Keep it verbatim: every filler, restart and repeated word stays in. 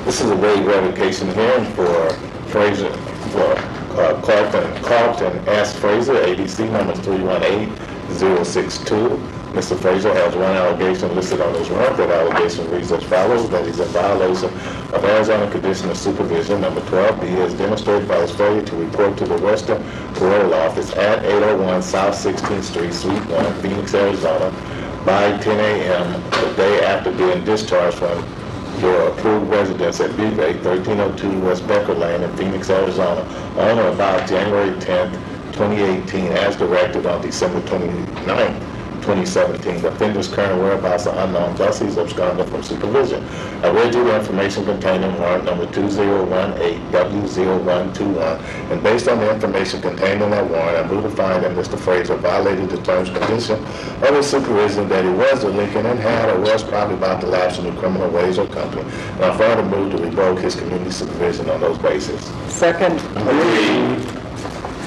This is a waive revocation hearing for Fraser, for uh, Carlton, Carlton S. Fraser, A B C number three one eight zero six two. Mister Fraser has one allegation listed on his warrant. That allegation reads as follows: that he's in violation of Arizona Condition of Supervision number twelve B, as demonstrated by his failure to report to the Western Parole Office at eight oh one South sixteenth Street, Suite one, Phoenix, Arizona, by ten a.m. the day after being discharged from your approved residence at B V A thirteen oh two West Becker Lane in Phoenix, Arizona, on or about January tenth, twenty eighteen, as directed on December twenty-ninth, twenty seventeen. The offender's current whereabouts are unknown, thus he's absconded from supervision. I read you the information contained in warrant number two zero one eight W zero one two one, and based on the information contained in that warrant, I move to find that Mister Fraser violated the terms and condition of his supervision, that he was delinquent and had or was probably about to lapse into criminal ways or company, and I further move to revoke his community supervision on those bases. Second. Agreed.